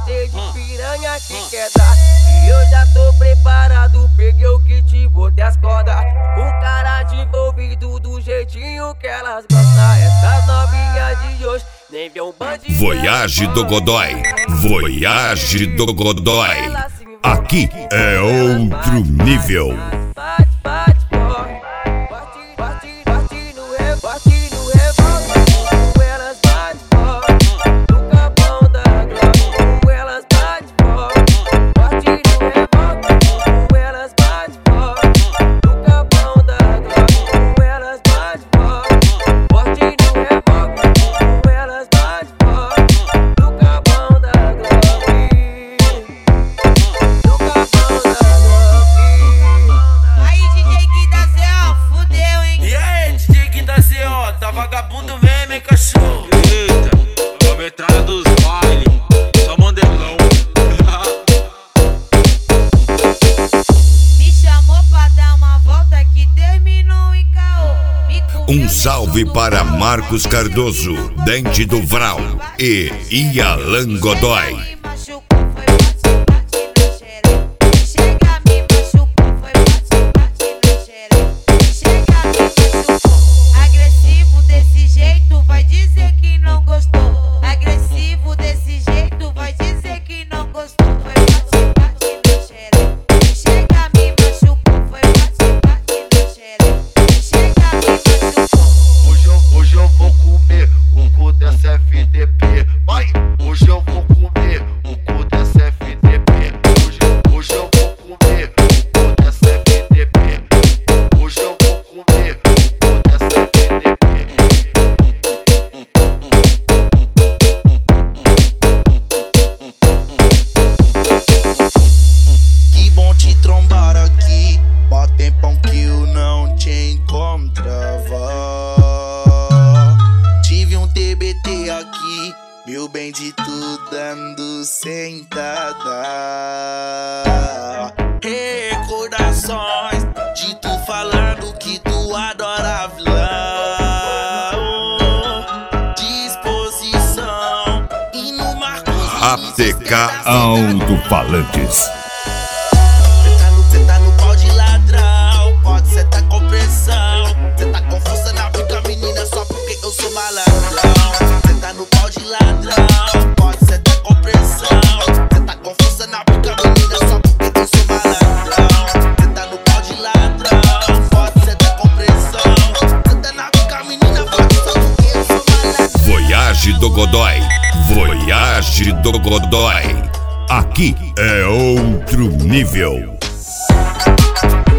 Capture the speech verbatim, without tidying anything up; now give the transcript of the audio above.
gostei de piranha que quer dar. E eu já tô preparado, peguei o kit, botei as cordas. Com cara de envolvido do jeitinho que elas gostam. Essas novinhas de hoje nem vê um bandido. Voyage do Godoy, Voyage do Godoy. Aqui é outro nível. Bate, bate, corre. Bate, bate, bate no re, bate no revólver. Com elas bate, corre. No capão da Glock. Com elas bate, corre. Bate no revólver. Com elas bate, corre. No capão da Glock. Com elas bate, corre. Bate no revólver. Com elas bate, corre. No capão da Glock. No capão da Glock. Aí, D J Quinta C O, fudeu, hein? E aí, D J Quinta C O, tá vagabundo mesmo, hein, cachorro? Eita, a metralha dos baile, só mandelão. Me chamou pra dar uma volta que terminou em caô. Me comeu, Um me salve tomou para uma Marcos volta, Cardoso, me Dente do Vral e Ialan Godoy. Me machucou, foi bate, bate na xereca. Chega, me machucou, foi bate, bate na xereca. Chega, me machucou. Agressivo desse jeito, vai dizer que não gostou. Agressivo desse jeito, vai dizer que não gostou. Foi bate, bate na xereca. Chega, me machucou, foi bate, bate na xereca. Chega, me machucou. Hoje eu, hoje eu vou comer o cu dessa F D P. Vai! Hoje eu vou comer o cu dessa F D P. Hoje, hoje eu vou comer o cu dessa F D P. Hoje eu vou comer o cu dessa F D P. Que bom te trombar aqui. Mó tempão que eu não te encontrava. Tive um T B T aqui, meu bem de tu dando sentada. Recordações de tu falando que tu adora vilão. Disposição e no Marcos A T K Alto-Falantes. Cê tá no pau de ladrão, pode cê tá com pressão. Cê tá com força na pica, menina, só porque eu sou malandrão. Cê tá no pau de ladrão, pode cê tá com pressão. Cê tá com força na pica, menina, só porque eu sou malandrão. Cê tá no pau de ladrão, pode cê tá com pressão. Cê tá na pica, menina, pode só porque eu sou malandrão. Voyage do Godoy, Voyage do Godoy. Aqui é outro nível.